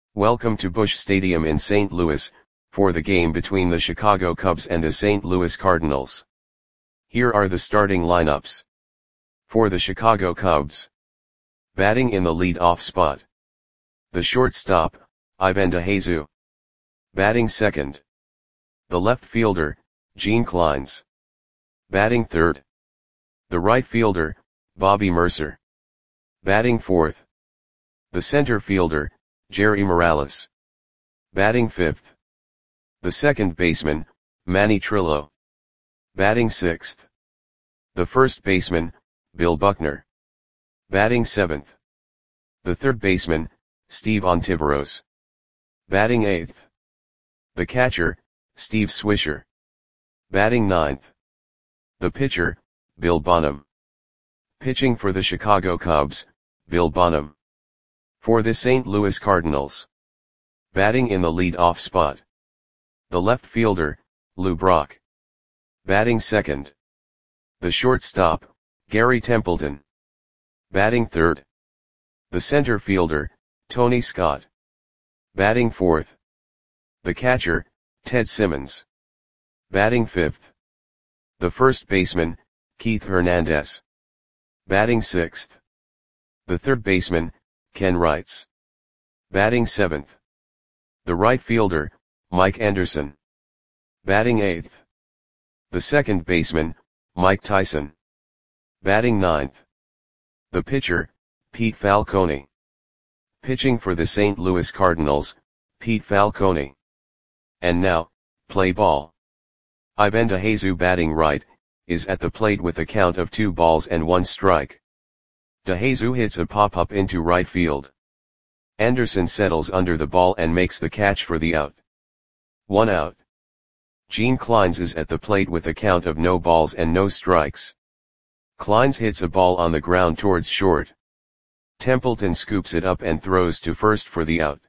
Welcome to Busch Stadium in St. Louis, for the game between the Chicago Cubs and the St. Louis Cardinals. Here are the starting lineups. For the Chicago Cubs. Batting in the lead-off spot. The shortstop, Ivan DeJesus. Batting second. The left fielder, Gene Clines. Batting third. The right fielder, Bobby Murcer. Batting fourth. The center fielder, Jerry Morales. Batting fifth. The second baseman, Manny Trillo. Batting sixth. The first baseman, Bill Buckner. Batting seventh. The third baseman, Steve Ontiveros. Batting eighth. The catcher, Steve Swisher. Batting ninth. The pitcher, Bill Bonham. Pitching for the Chicago Cubs, Bill Bonham. For the St. Louis Cardinals. Batting in the lead-off spot. The left fielder, Lou Brock. Batting second. The shortstop, Gary Templeton. Batting third. The center fielder, Tony Scott. Batting fourth. The catcher, Ted Simmons. Batting fifth. The first baseman, Keith Hernandez. Batting sixth. The third baseman, Ken Wrights. Batting seventh. The right fielder, Mike Anderson. Batting eighth. The second baseman, Mike Tyson. Batting ninth. The pitcher, Pete Falcone. Pitching for the St. Louis Cardinals, Pete Falcone. And now, play ball. Ivan DeJesus batting right, is at the plate with a count of 2 balls and 1 strike. DeJesus hits a pop-up into right field. Anderson settles under the ball and makes the catch for the out. 1 out. Gene Clines is at the plate with a count of no balls and no strikes. Clines hits a ball on the ground towards short. Templeton scoops it up and throws to first for the out.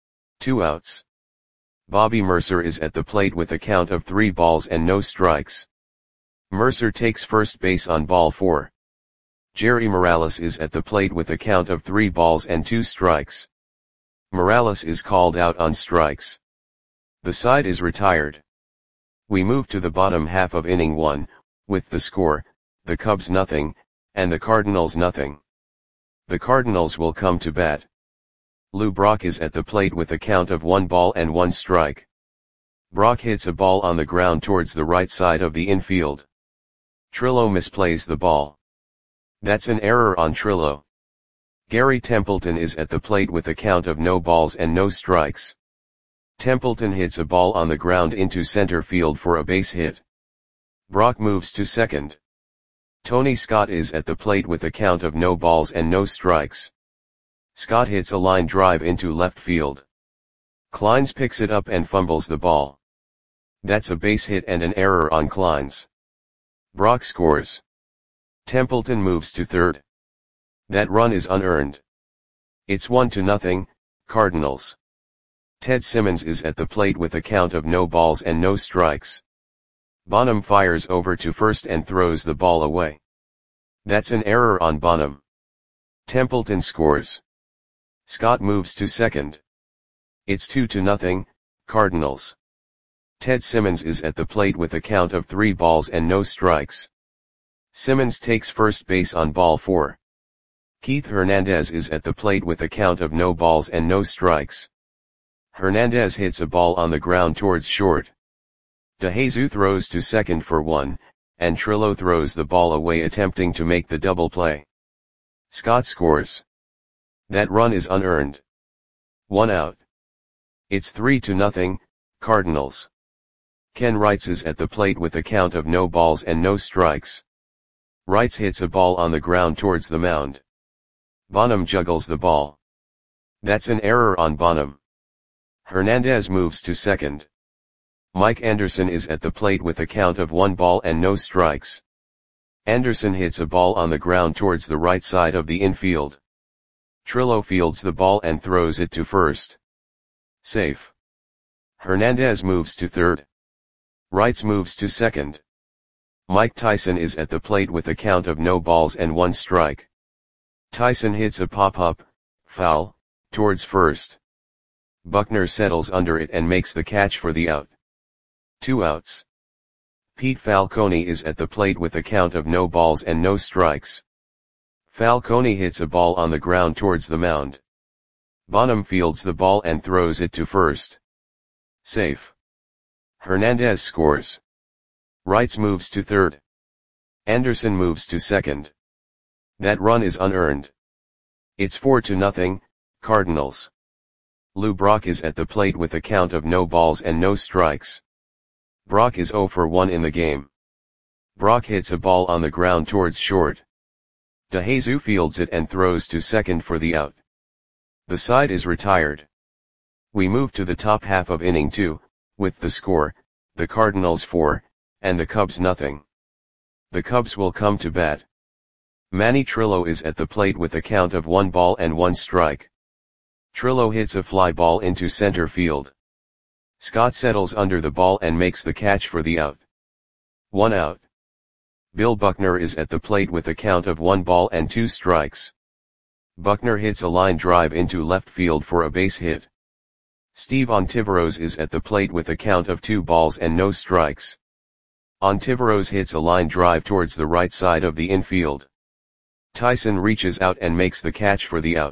2 outs. Bobby Murcer is at the plate with a count of 3 balls and no strikes. Murcer takes first base on ball 4. Jerry Morales is at the plate with a count of 3 balls and 2 strikes. Morales is called out on strikes. The side is retired. We move to the bottom half of inning 1, with the score, the Cubs nothing, and the Cardinals nothing. The Cardinals will come to bat. Lou Brock is at the plate with a count of 1 ball and 1 strike. Brock hits a ball on the ground towards the right side of the infield. Trillo misplays the ball. That's an error on Trillo. Gary Templeton is at the plate with a count of no balls and no strikes. Templeton hits a ball on the ground into center field for a base hit. Brock moves to second. Tony Scott is at the plate with a count of no balls and no strikes. Scott hits a line drive into left field. Clines picks it up and fumbles the ball. That's a base hit and an error on Clines. Brock scores. Templeton moves to third. That run is unearned. It's 1-0, Cardinals. Ted Simmons is at the plate with a count of no balls and no strikes. Bonham fires over to first and throws the ball away. That's an error on Bonham. Templeton scores. Scott moves to second. It's 2-0, Cardinals. Ted Simmons is at the plate with a count of 3 balls and no strikes. Simmons takes first base on ball 4. Keith Hernandez is at the plate with a count of no balls and no strikes. Hernandez hits a ball on the ground towards short. DeJesus throws to second for 1, and Trillo throws the ball away attempting to make the double play. Scott scores. That run is unearned. 1 out. It's 3-0, Cardinals. Ken Wrights is at the plate with a count of no balls and no strikes. Wrights hits a ball on the ground towards the mound. Bonham juggles the ball. That's an error on Bonham. Hernandez moves to second. Mike Anderson is at the plate with a count of 1 ball and no strikes. Anderson hits a ball on the ground towards the right side of the infield. Trillo fields the ball and throws it to first. Safe. Hernandez moves to third. Wrights moves to second. Mike Tyson is at the plate with a count of no balls and 1 strike. Tyson hits a pop-up, foul, towards first. Buckner settles under it and makes the catch for the out. 2 outs. Pete Falcone is at the plate with a count of no balls and no strikes. Falcone hits a ball on the ground towards the mound. Bonham fields the ball and throws it to first. Safe. Hernandez scores. Wrights moves to third. Anderson moves to second. That run is unearned. It's 4-0, Cardinals. Lou Brock is at the plate with a count of no balls and no strikes. Brock is 0 for 1 in the game. Brock hits a ball on the ground towards short. DeJesus fields it and throws to second for the out. The side is retired. We move to the top half of inning 2, with the score, the Cardinals 4, and the Cubs nothing. The Cubs will come to bat. Manny Trillo is at the plate with a count of 1 ball and 1 strike. Trillo hits a fly ball into center field. Scott settles under the ball and makes the catch for the out. 1 out. Bill Buckner is at the plate with a count of 1 ball and 2 strikes. Buckner hits a line drive into left field for a base hit. Steve Ontiveros is at the plate with a count of 2 balls and no strikes. Ontiveros hits a line drive towards the right side of the infield. Tyson reaches out and makes the catch for the out.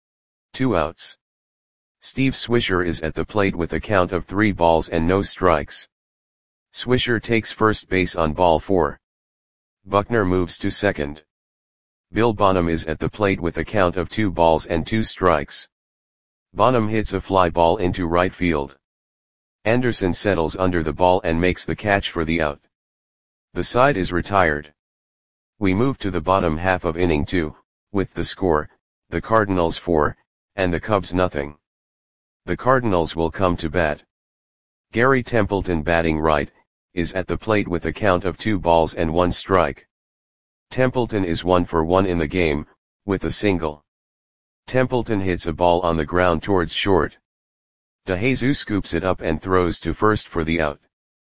2 outs. Steve Swisher is at the plate with a count of 3 balls and no strikes. Swisher takes first base on ball 4. Buckner moves to second. Bill Bonham is at the plate with a count of 2 balls and 2 strikes. Bonham hits a fly ball into right field. Anderson settles under the ball and makes the catch for the out. The side is retired. We move to the bottom half of inning 2, with the score, the Cardinals 4, and the Cubs nothing. The Cardinals will come to bat. Gary Templeton, batting right, is at the plate with a count of 2 balls and 1 strike. Templeton is 1 for 1 in the game, with a single. Templeton hits a ball on the ground towards short. DeJesus scoops it up and throws to first for the out.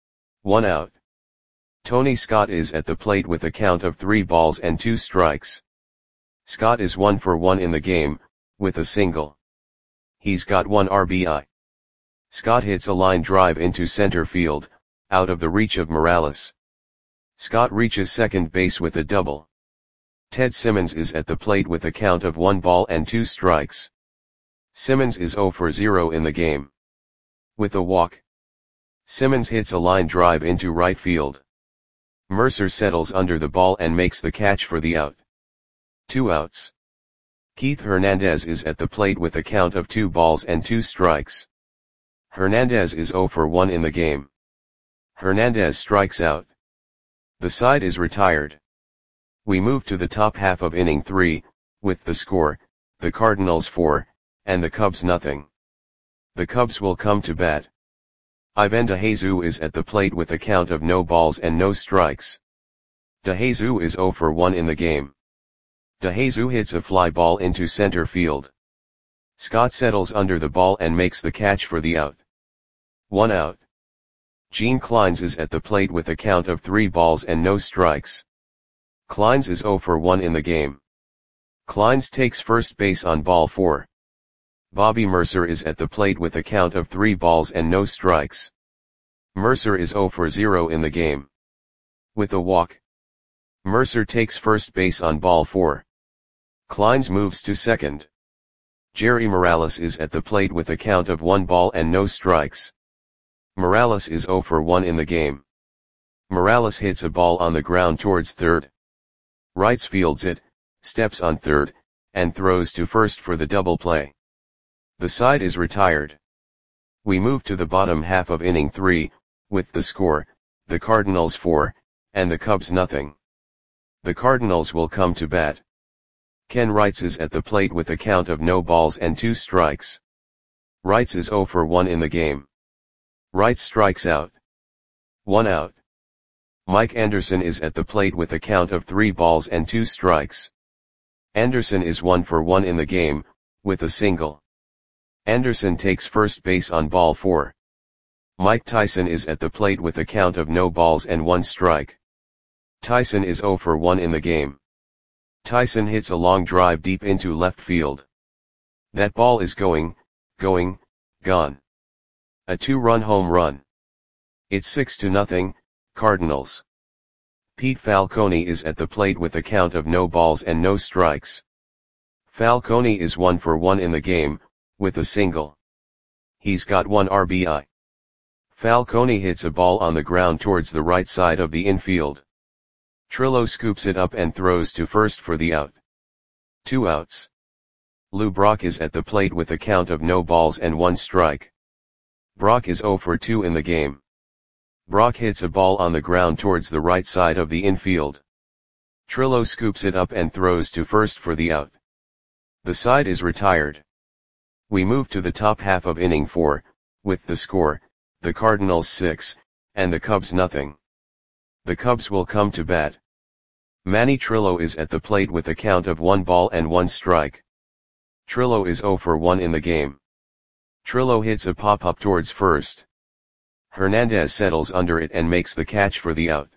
1 out. Tony Scott is at the plate with a count of 3 balls and 2 strikes. Scott is 1 for 1 in the game, with a single. He's got 1 RBI. Scott hits a line drive into center field, out of the reach of Morales. Scott reaches second base with a double. Ted Simmons is at the plate with a count of 1 ball and 2 strikes. Simmons is 0 for 0 in the game. With a walk. Simmons hits a line drive into right field. Mercer settles under the ball and makes the catch for the out. 2 outs. Keith Hernandez is at the plate with a count of 2 balls and 2 strikes. Hernandez is 0 for 1 in the game. Hernandez strikes out. The side is retired. We move to the top half of inning 3, with the score, the Cardinals 4, and the Cubs nothing. The Cubs will come to bat. Ivan DeJesus is at the plate with a count of no balls and no strikes. DeJesus is 0 for 1 in the game. DeJesus hits a fly ball into center field. Scott settles under the ball and makes the catch for the out. 1 out. Gene Clines is at the plate with a count of 3 balls and no strikes. Clines is 0 for 1 in the game. Clines takes first base on ball 4. Bobby Mercer is at the plate with a count of 3 balls and no strikes. Mercer is 0 for 0 in the game. With a walk. Mercer takes first base on ball 4. Clines moves to second. Jerry Morales is at the plate with a count of 1 ball and no strikes. Morales is 0 for 1 in the game. Morales hits a ball on the ground towards third. Wrights fields it, steps on third, and throws to first for the double play. The side is retired. We move to the bottom half of inning 3, with the score, the Cardinals 4, and the Cubs nothing. The Cardinals will come to bat. Ken Wrights is at the plate with a count of no balls and 2 strikes. Wrights is 0 for 1 in the game. Wrights strikes out. 1 out. Mike Anderson is at the plate with a count of 3 balls and 2 strikes. Anderson is 1 for 1 in the game, with a single. Anderson takes first base on ball 4. Mike Tyson is at the plate with a count of no balls and 1 strike. Tyson is 0 for 1 in the game. Tyson hits a long drive deep into left field. That ball is going, gone. A 2-run home run. It's 6-0, Cardinals. Pete Falcone is at the plate with a count of no balls and no strikes. Falcone is 1 for 1 in the game, with a single. He's got 1 RBI. Falcone hits a ball on the ground towards the right side of the infield. Trillo scoops it up and throws to first for the out. 2 outs. Lou Brock is at the plate with a count of no balls and 1 strike. Brock is 0 for 2 in the game. Brock hits a ball on the ground towards the right side of the infield. Trillo scoops it up and throws to first for the out. The side is retired. We move to the top half of inning 4, with the score, the Cardinals 6, and the Cubs nothing. The Cubs will come to bat. Manny Trillo is at the plate with a count of 1 ball and 1 strike. Trillo is 0 for 1 in the game. Trillo hits a pop-up towards first. Hernandez settles under it and makes the catch for the out.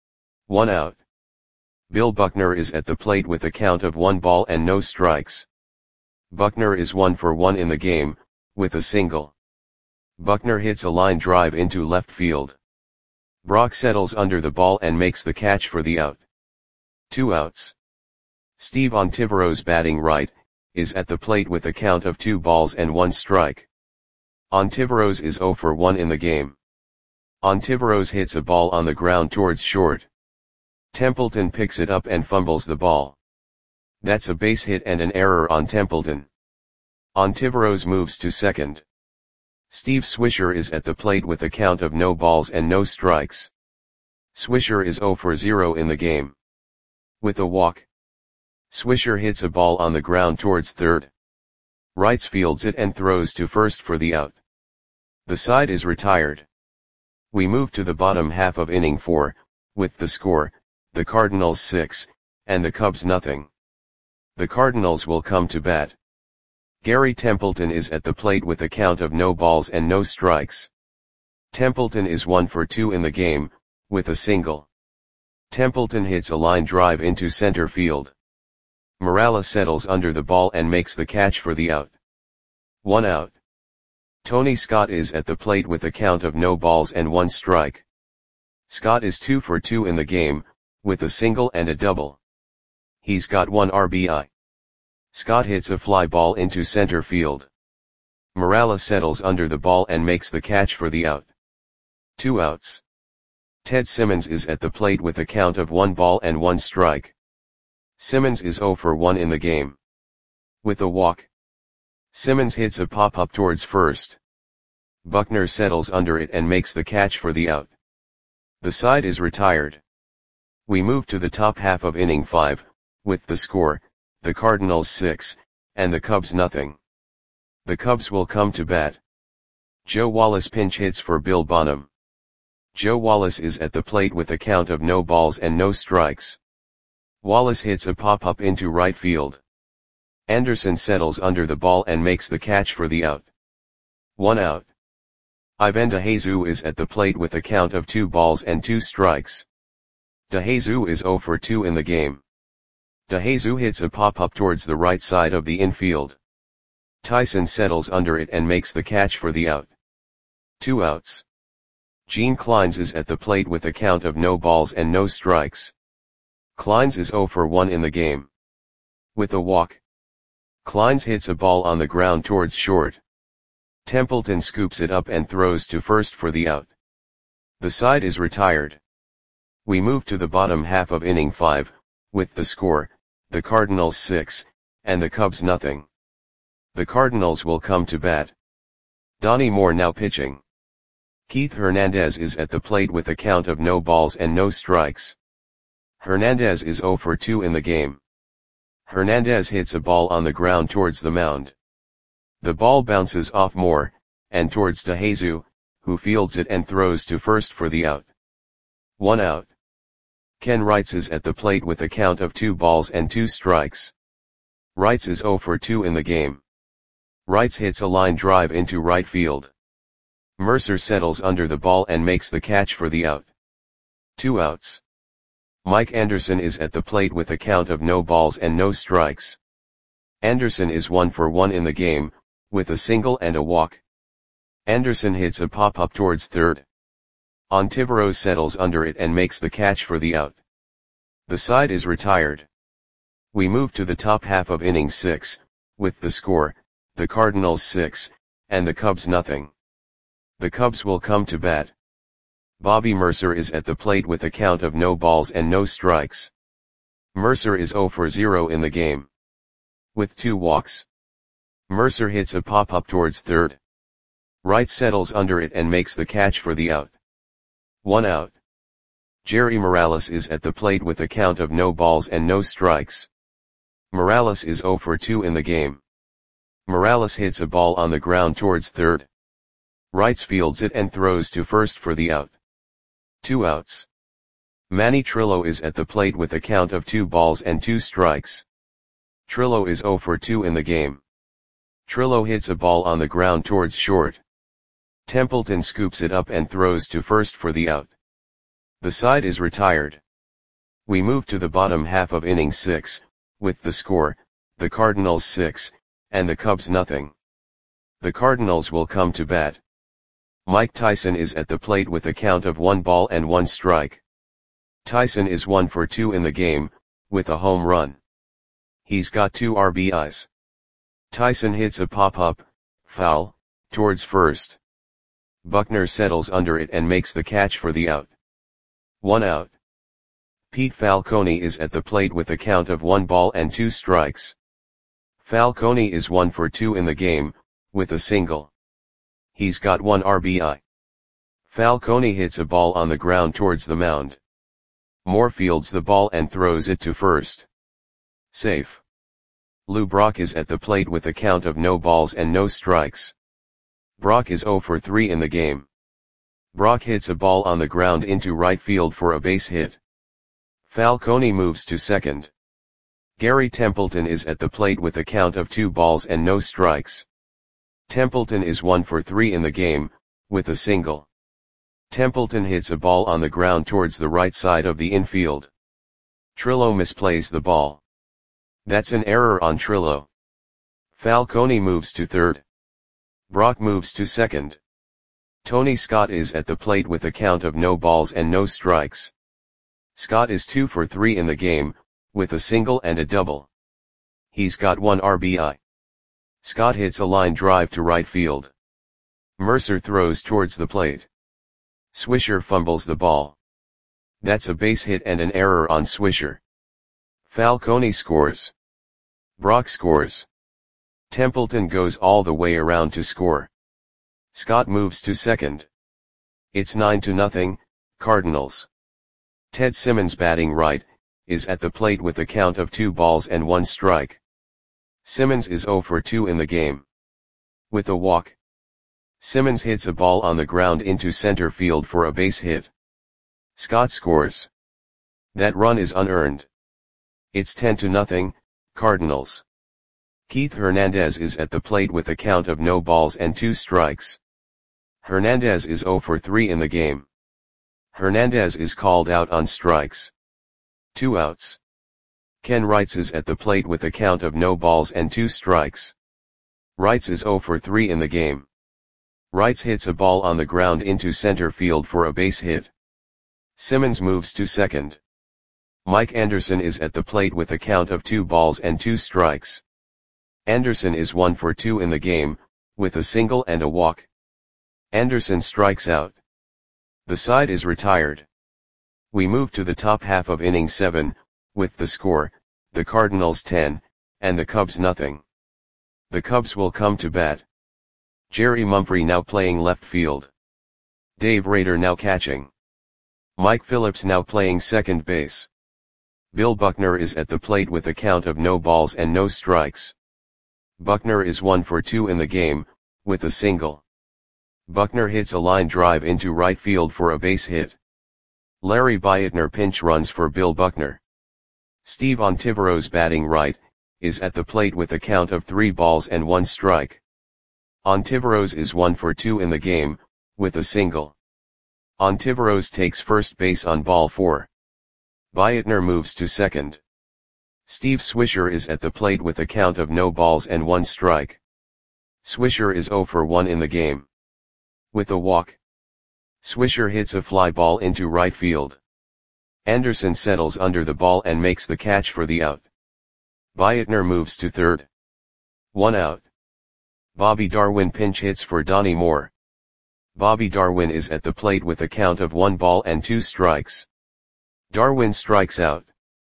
1 out. Bill Buckner is at the plate with a count of 1 ball and no strikes. Buckner is 1 for 1 in the game, with a single. Buckner hits a line drive into left field. Brock settles under the ball and makes the catch for the out. 2 outs. Steve Ontiveros, batting right, is at the plate with a count of 2 balls and 1 strike. Ontiveros is 0 for 1 in the game. Ontiveros hits a ball on the ground towards short. Templeton picks it up and fumbles the ball. That's a base hit and an error on Templeton. Ontiveros moves to second. Steve Swisher is at the plate with a count of no balls and no strikes. Swisher is 0 for 0 in the game. With a walk. Swisher hits a ball on the ground towards third. Wrights fields it and throws to first for the out. The side is retired. We move to the bottom half of inning 4, with the score, the Cardinals 6, and the Cubs nothing. The Cardinals will come to bat. Gary Templeton is at the plate with a count of no balls and no strikes. Templeton is 1 for 2 in the game, with a single. Templeton hits a line drive into center field. Morales settles under the ball and makes the catch for the out. 1 out. Tony Scott is at the plate with a count of no balls and 1 strike. Scott is 2 for 2 in the game, with a single and a double. He's got 1 RBI. Scott hits a fly ball into center field. Morales settles under the ball and makes the catch for the out. 2 outs. Ted Simmons is at the plate with a count of 1 ball and 1 strike. Simmons is 0 for 1 in the game. With a walk. Simmons hits a pop-up towards first. Buckner settles under it and makes the catch for the out. The side is retired. We move to the top half of inning 5, with the score, the Cardinals 6, and the Cubs nothing. The Cubs will come to bat. Joe Wallace pinch hits for Bill Bonham. Joe Wallace is at the plate with a count of no balls and no strikes. Wallace hits a pop-up into right field. Anderson settles under the ball and makes the catch for the out. 1 out. Ivan DeJesus is at the plate with a count of 2 balls and 2 strikes. DeJesus is 0 for 2 in the game. DeJesus hits a pop-up towards the right side of the infield. Tyson settles under it and makes the catch for the out. 2 outs. Gene Clines is at the plate with a count of no balls and no strikes. Clines is 0 for 1 in the game. With a walk. Clines hits a ball on the ground towards short. Templeton scoops it up and throws to first for the out. The side is retired. We move to the bottom half of inning 5, with the score, the Cardinals 6, and the Cubs nothing. The Cardinals will come to bat. Donnie Moore now pitching. Keith Hernandez is at the plate with a count of no balls and no strikes. Hernandez is 0 for 2 in the game. Hernandez hits a ball on the ground towards the mound. The ball bounces off Moore, and towards DeJesus, who fields it and throws to first for the out. 1 out. Ken Wrights is at the plate with a count of 2 balls and 2 strikes. Wrights is 0 for 2 in the game. Wrights hits a line drive into right field. Mercer settles under the ball and makes the catch for the out. 2 outs. Mike Anderson is at the plate with a count of no balls and no strikes. Anderson is 1 for 1 in the game, with a single and a walk. Anderson hits a pop-up towards third. Ontiveros settles under it and makes the catch for the out. The side is retired. We move to the top half of inning 6, with the score, the Cardinals 6, and the Cubs nothing. The Cubs will come to bat. Bobby Mercer is at the plate with a count of no balls and no strikes. Mercer is 0 for 0 in the game, with 2 walks. Mercer hits a pop-up towards third. Wright settles under it and makes the catch for the out. 1 out. Jerry Morales is at the plate with a count of no balls and no strikes. Morales is 0 for 2 in the game. Morales hits a ball on the ground towards third. Wright fields it and throws to first for the out. 2 outs. Manny Trillo is at the plate with a count of 2 balls and 2 strikes. Trillo is 0 for 2 in the game. Trillo hits a ball on the ground towards short. Templeton scoops it up and throws to first for the out. The side is retired. We move to the bottom half of inning 6, with the score, the Cardinals 6, and the Cubs nothing. The Cardinals will come to bat. Mike Tyson is at the plate with a count of 1 ball and 1 strike. Tyson is 1 for 2 in the game, with a home run. He's got 2 RBIs. Tyson hits a pop-up, foul, towards first. Buckner settles under it and makes the catch for the out. 1 out. Pete Falcone is at the plate with a count of 1 ball and 2 strikes. Falcone is 1 for 2 in the game, with a single. He's got 1 RBI. Falcone hits a ball on the ground towards the mound. Moore fields the ball and throws it to first. Safe. Lou Brock is at the plate with a count of no balls and no strikes. Brock is 0 for 3 in the game. Brock hits a ball on the ground into right field for a base hit. Falcone moves to second. Gary Templeton is at the plate with a count of 2 balls and no strikes. Templeton is 1 for 3 in the game, with a single. Templeton hits a ball on the ground towards the right side of the infield. Trillo misplays the ball. That's an error on Trillo. Falcone moves to third. Brock moves to second. Tony Scott is at the plate with a count of no balls and no strikes. Scott is 2 for 3 in the game, with a single and a double. He's got 1 RBI. Scott hits a line drive to right field. Mercer throws towards the plate. Swisher fumbles the ball. That's a base hit and an error on Swisher. Falcone scores. Brock scores. Templeton goes all the way around to score. Scott moves to second. It's 9-0, Cardinals. Ted Simmons, batting right, is at the plate with a count of 2 balls and 1 strike. Simmons is 0 for 2 in the game, with a walk. Simmons hits a ball on the ground into center field for a base hit. Scott scores. That run is unearned. It's 10-0, Cardinals. Keith Hernandez is at the plate with a count of no balls and 2 strikes. Hernandez is 0 for 3 in the game. Hernandez is called out on strikes. 2 outs. Ken Wrights is at the plate with a count of no balls and 2 strikes. Wrights is 0 for 3 in the game. Wrights hits a ball on the ground into center field for a base hit. Simmons moves to second. Mike Anderson is at the plate with a count of 2 balls and 2 strikes. Anderson is 1 for 2 in the game, with a single and a walk. Anderson strikes out. The side is retired. We move to the top half of inning 7, with the score, the Cardinals 10, and the Cubs nothing. The Cubs will come to bat. Jerry Mumphrey now playing left field. Dave Rader now catching. Mike Phillips now playing second base. Bill Buckner is at the plate with a count of no balls and no strikes. Buckner is 1 for 2 in the game, with a single. Buckner hits a line drive into right field for a base hit. Larry Beitner pinch runs for Bill Buckner. Steve Ontiveros, batting right, is at the plate with a count of 3 balls and 1 strike. Ontiveros is 1 for 2 in the game, with a single. Ontiveros takes first base on ball 4. Beitner moves to second. Steve Swisher is at the plate with a count of no balls and 1 strike. Swisher is 0 for 1 in the game. With a walk. Swisher hits a fly ball into right field. Anderson settles under the ball and makes the catch for the out. Beitner moves to third. 1 out. Bobby Darwin pinch hits for Donnie Moore. Bobby Darwin is at the plate with a count of 1 ball and 2 strikes. Darwin strikes out.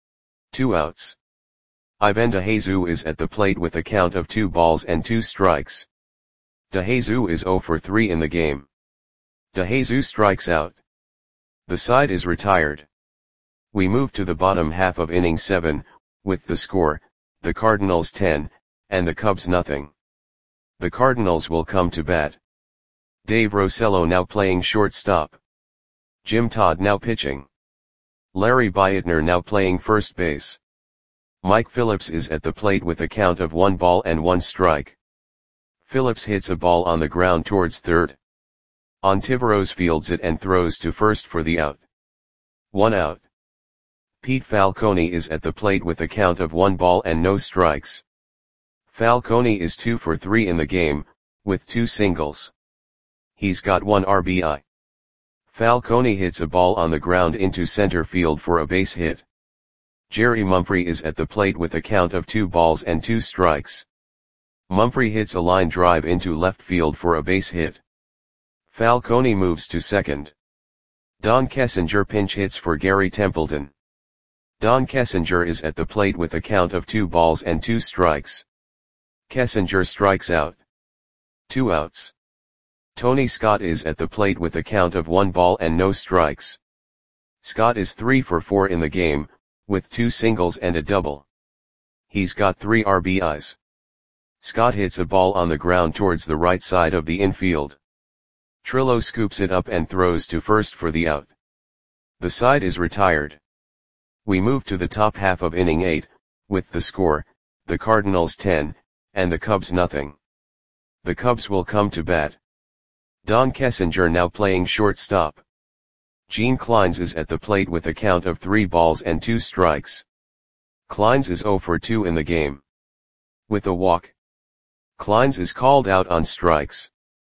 2 outs. Ivan DeJesus is at the plate with a count of 2 balls and 2 strikes. DeJesus is 0 for 3 in the game. DeJesus strikes out. The side is retired. We move to the bottom half of inning 7, with the score, the Cardinals 10, and the Cubs nothing. The Cardinals will come to bat. Dave Rosello now playing shortstop. Jim Todd now pitching. Larry Beitner now playing first base. Mike Phillips is at the plate with a count of 1 ball and 1 strike. Phillips hits a ball on the ground towards third. Ontiveros fields it and throws to first for the out. 1 out. Pete Falcone is at the plate with a count of 1 ball and no strikes. Falcone is 2 for 3 in the game, with 2 singles. He's got 1 RBI. Falcone hits a ball on the ground into center field for a base hit. Jerry Mumphrey is at the plate with a count of 2 balls and 2 strikes. Mumphrey hits a line drive into left field for a base hit. Falcone moves to second. Don Kessinger pinch hits for Gary Templeton. Don Kessinger is at the plate with a count of 2 balls and 2 strikes. Kessinger strikes out. 2 outs. Tony Scott is at the plate with a count of 1 ball and no strikes. Scott is 3 for 4 in the game, with 2 singles and a double. He's got 3 RBIs. Scott hits a ball on the ground towards the right side of the infield. Trillo scoops it up and throws to first for the out. The side is retired. We move to the top half of inning 8, with the score, the Cardinals 10, and the Cubs nothing. The Cubs will come to bat. Don Kessinger now playing shortstop. Gene Clines is at the plate with a count of 3 balls and 2 strikes. Clines is 0 for 2 in the game. With a walk. Clines is called out on strikes.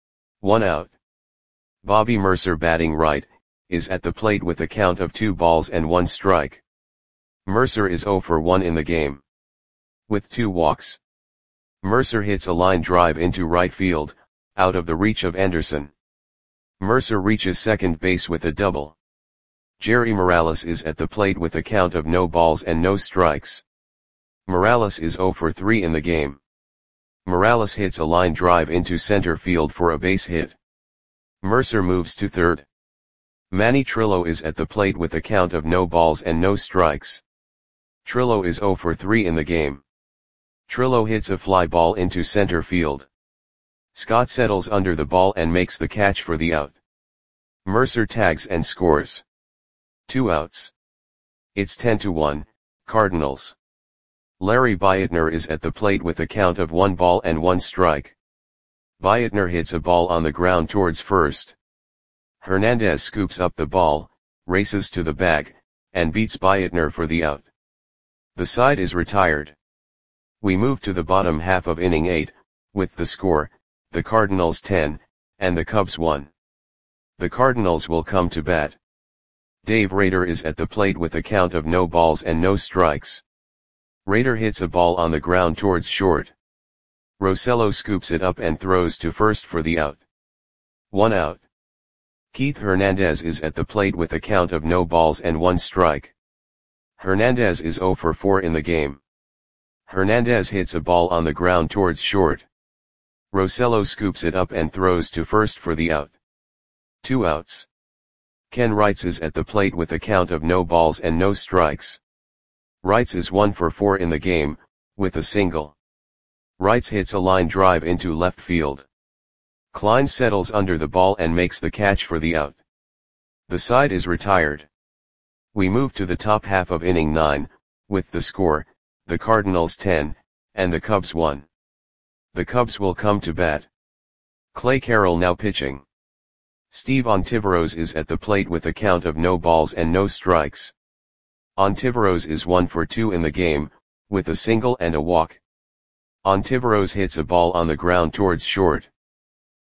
1 out. Bobby Mercer batting right, is at the plate with a count of 2 balls and 1 strike. Mercer is 0 for 1 in the game. With 2 walks. Mercer hits a line drive into right field, out of the reach of Anderson. Mercer reaches second base with a double. Jerry Morales is at the plate with a count of no balls and no strikes. Morales is 0 for 3 in the game. Morales hits a line drive into center field for a base hit. Mercer moves to third. Manny Trillo is at the plate with a count of no balls and no strikes. Trillo is 0 for 3 in the game. Trillo hits a fly ball into center field. Scott settles under the ball and makes the catch for the out. Mercer tags and scores. 2 outs. It's 10-1, Cardinals. Larry Beitner is at the plate with a count of 1 ball and 1 strike. Beitner hits a ball on the ground towards first. Hernandez scoops up the ball, races to the bag, and beats Beitner for the out. The side is retired. We move to the bottom half of inning 8, with the score, the Cardinals 10, and the Cubs 1. The Cardinals will come to bat. Dave Rader is at the plate with a count of no balls and no strikes. Rader hits a ball on the ground towards short. Rosello scoops it up and throws to first for the out. 1 out. Keith Hernandez is at the plate with a count of no balls and 1 strike. Hernandez is 0 for 4 in the game. Hernandez hits a ball on the ground towards short. Rosello scoops it up and throws to first for the out. 2 outs. Ken Wrights is at the plate with a count of no balls and no strikes. Wrights is 1 for 4 in the game, with a single. Wrights hits a line drive into left field. Klein settles under the ball and makes the catch for the out. The side is retired. We move to the top half of inning 9, with the score, the Cardinals 10, and the Cubs 1. The Cubs will come to bat. Clay Carroll now pitching. Steve Ontiveros is at the plate with a count of no balls and no strikes. Ontiveros is 1 for 2 in the game, with a single and a walk. Ontiveros hits a ball on the ground towards short.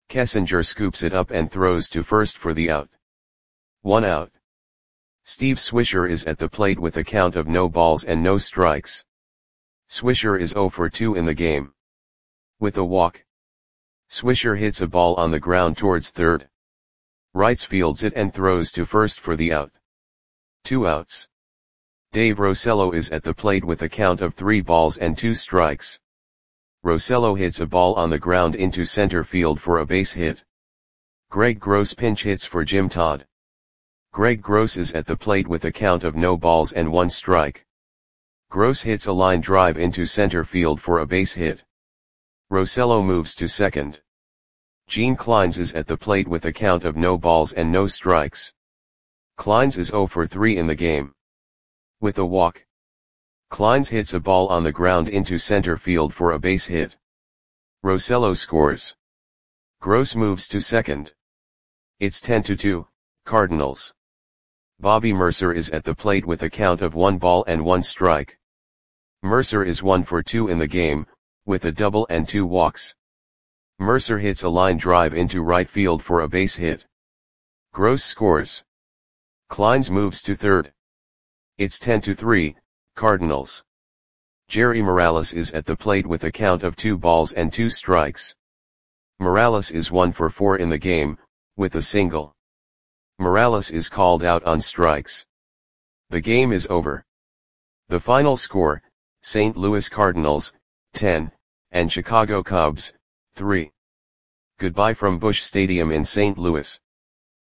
Kessinger scoops it up and throws to first for the out. 1 out. Steve Swisher is at the plate with a count of no balls and no strikes. Swisher is 0 for 2 in the game. With a walk, Swisher hits a ball on the ground towards third. Wrights fields it and throws to first for the out. 2 outs. Dave Rosello is at the plate with a count of 3 balls and 2 strikes. Rosello hits a ball on the ground into center field for a base hit. Greg Gross pinch hits for Jim Todd. Greg Gross is at the plate with a count of no balls and 1 strike. Gross hits a line drive into center field for a base hit. Rosello moves to second. Gene Clines is at the plate with a count of no balls and no strikes. Clines is 0 for 3 in the game. With a walk, Clines hits a ball on the ground into center field for a base hit. Rosello scores. Gross moves to second. It's 10-2, Cardinals. Bobby Mercer is at the plate with a count of 1 ball and 1 strike. Mercer is 1 for 2 in the game, with a double and 2 walks. Mercer hits a line drive into right field for a base hit. Gross scores. Clines moves to third. It's 10-3, Cardinals. Jerry Morales is at the plate with a count of 2 balls and 2 strikes. Morales is 1 for 4 in the game, with a single. Morales is called out on strikes. The game is over. The final score, St. Louis Cardinals, 10, and Chicago Cubs, 3. Goodbye from Busch Stadium in St. Louis.